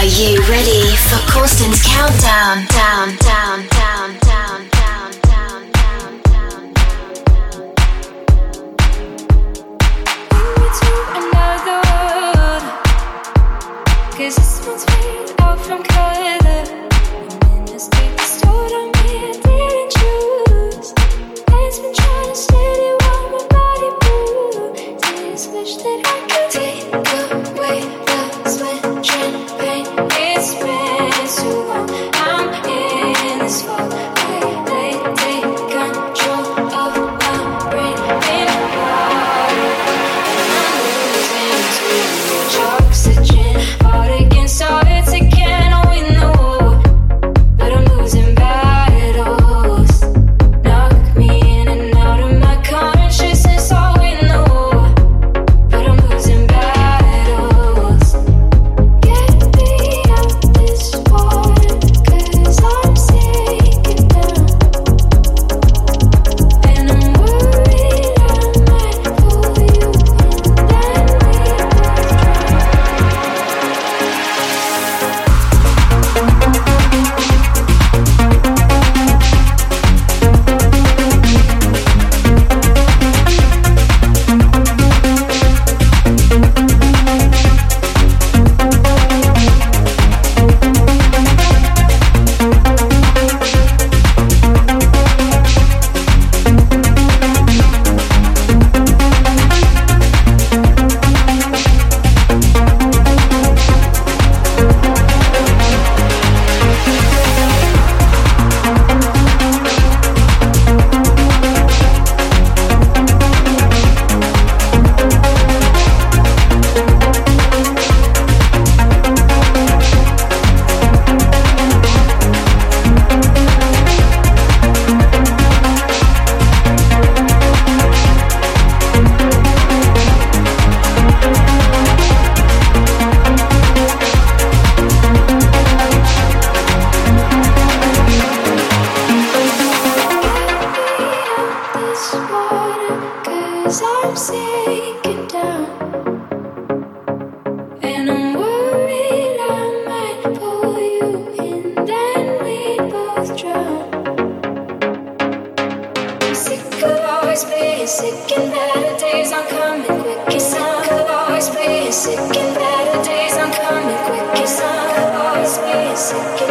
Are you ready for Corsten's countdown? Down, down, down, down, down, down, down, down, down, to another world, 'cause this one's made out from color. Minutes take the start on me, I didn't choose. It's been trying to steady while my body moves. This wish that I could take away the sweat, champagne. It's been so long, I'm in this fall. They take control of my brain. Oxygen, fought against all it's again. We know, but I'm losing battles. Knock me in and out of my consciousness. All we know, but I'm losing battles. Get me out this water, 'cause I'm sinking down. And I'm worried I might pull you in, then we this water, 'cause I'm sinking down. And I'm worried I might pull you in, then we both drown. I'm sick of always being sick, and better days aren't coming quick. Yes, I'm sick of always being sick, and better days aren't coming quick. Yes, I'm sick of always being sick.